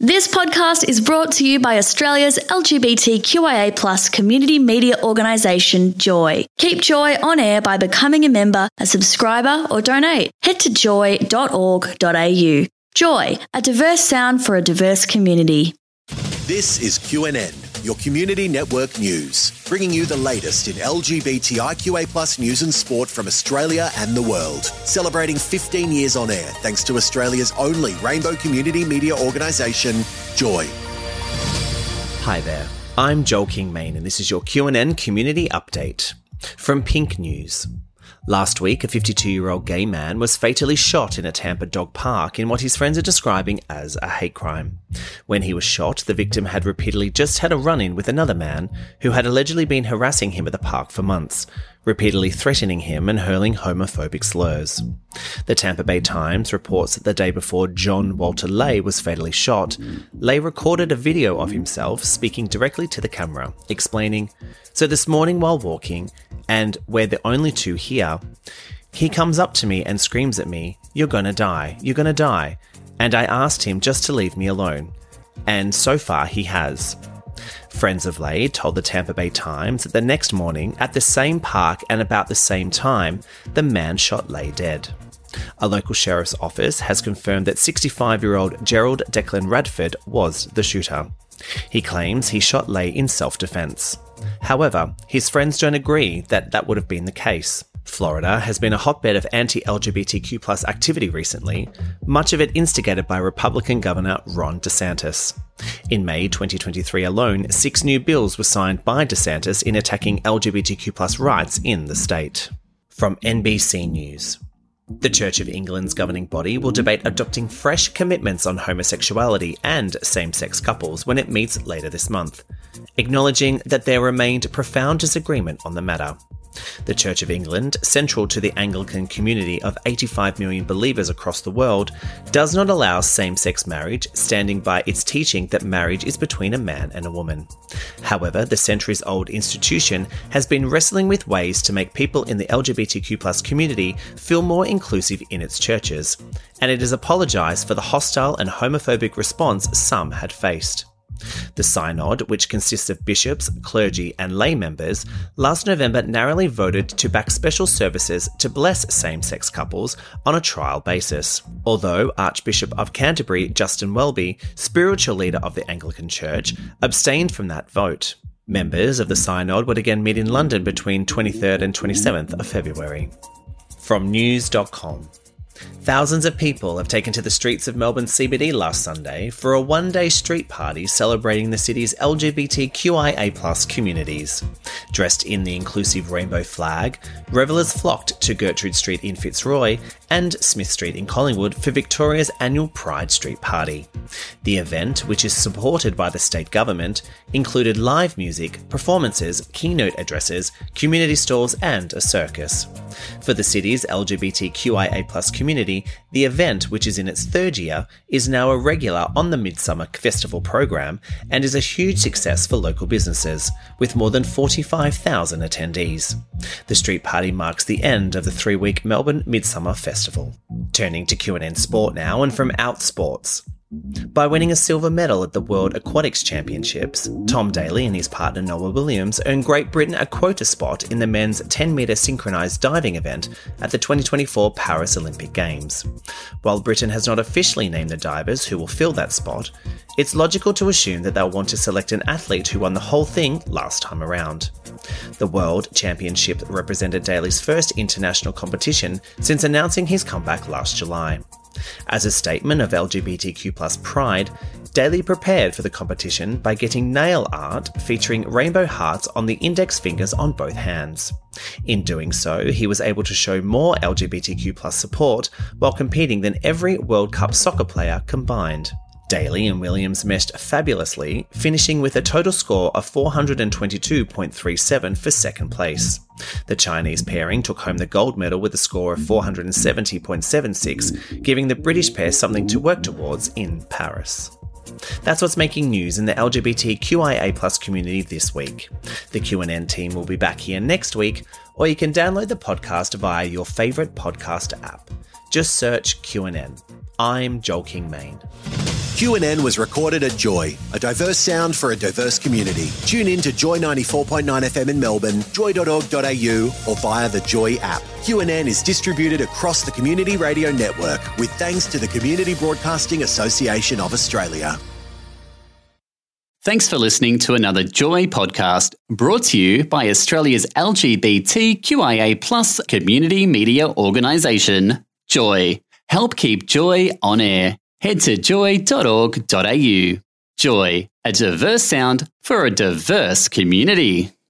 This podcast is brought to you by Australia's LGBTQIA+ community media organisation, Joy. Keep Joy on air by becoming a member, a subscriber or donate. Head to joy.org.au. Joy, a diverse sound for a diverse community. This is QNN, your community network news, bringing you the latest in LGBTIQA+ news and sport from Australia and the world. Celebrating 15 years on air thanks to Australia's only rainbow community media organisation, Joy. Hi there, I'm Joel King-Main and this is your QNN Community Update. From Pink News. Last week, a 52-year-old gay man was fatally shot in a Tampa dog park in what his friends are describing as a hate crime. When he was shot, the victim had repeatedly just had a run-in with another man who had allegedly been harassing him at the park for months, repeatedly threatening him and hurling homophobic slurs. The Tampa Bay Times reports that the day before John Walter Lay was fatally shot, Lay recorded a video of himself speaking directly to the camera, explaining, "So this morning while walking, and we're the only two here, he comes up to me and screams at me, 'You're gonna die, you're gonna die,' and I asked him just to leave me alone. And so far he has." Friends of Lay told the Tampa Bay Times that the next morning, at the same park and about the same time, the man shot Lay dead. A local sheriff's office has confirmed that 65-year-old Gerald Declan Radford was the shooter. He claims he shot Lay in self-defense. However, his friends don't agree that that would have been the case. Florida has been a hotbed of anti-LGBTQ+ activity recently, much of it instigated by Republican Governor Ron DeSantis. In May 2023 alone, 6 new bills were signed by DeSantis in attacking LGBTQ+ rights in the state. From NBC News. The Church of England's governing body will debate adopting fresh commitments on homosexuality and same-sex couples when it meets later this month, acknowledging that there remained profound disagreement on the matter. The Church of England, central to the Anglican community of 85 million believers across the world, does not allow same-sex marriage, standing by its teaching that marriage is between a man and a woman. However, the centuries-old institution has been wrestling with ways to make people in the LGBTQ+ community feel more inclusive in its churches, and it has apologised for the hostile and homophobic response some had faced. The Synod, which consists of bishops, clergy and lay members, last November narrowly voted to back special services to bless same-sex couples on a trial basis. Although Archbishop of Canterbury Justin Welby, spiritual leader of the Anglican Church, abstained from that vote. Members of the Synod would again meet in London between 23rd and 27th of February. From news.com. Thousands of people have taken to the streets of Melbourne CBD last Sunday for a one-day street party celebrating the city's LGBTQIA+ communities. Dressed in the inclusive rainbow flag, revellers flocked to Gertrude Street in Fitzroy and Smith Street in Collingwood for Victoria's annual Pride Street Party. The event, which is supported by the state government, included live music, performances, keynote addresses, community stalls and a circus. For the city's LGBTQIA+ community, the event, which is in its 3rd year, is now a regular on the Midsummer Festival program and is a huge success for local businesses, with more than 45,000 attendees. The street party marks the end of the 3-week Melbourne Midsummer Festival. Turning to QNN Sport now, and from Outsports. By winning a silver medal at the World Aquatics Championships, Tom Daley and his partner Noah Williams earned Great Britain a quota spot in the men's 10-metre synchronised diving event at the 2024 Paris Olympic Games. While Britain has not officially named the divers who will fill that spot, it's logical to assume that they'll want to select an athlete who won the whole thing last time around. The World Championship represented Daley's first international competition since announcing his comeback last July. As a statement of LGBTQ+ pride, Daley prepared for the competition by getting nail art featuring rainbow hearts on the index fingers on both hands. In doing so, he was able to show more LGBTQ+ support while competing than every World Cup soccer player combined. Daley and Williams meshed fabulously, finishing with a total score of 422.37 for second place. The Chinese pairing took home the gold medal with a score of 470.76, giving the British pair something to work towards in Paris. That's what's making news in the LGBTQIA+ community this week. The QNN team will be back here next week, or you can download the podcast via your favourite podcast app. Just search QNN. I'm Joel King-Main. QNN was recorded at Joy, a diverse sound for a diverse community. Tune in to Joy 94.9 FM in Melbourne, joy.org.au or via the Joy app. QNN is distributed across the Community Radio Network with thanks to the Community Broadcasting Association of Australia. Thanks for listening to another Joy podcast brought to you by Australia's LGBTQIA+ community media organisation, Joy. Help keep Joy on air. Head to joy.org.au. Joy, a diverse sound for a diverse community.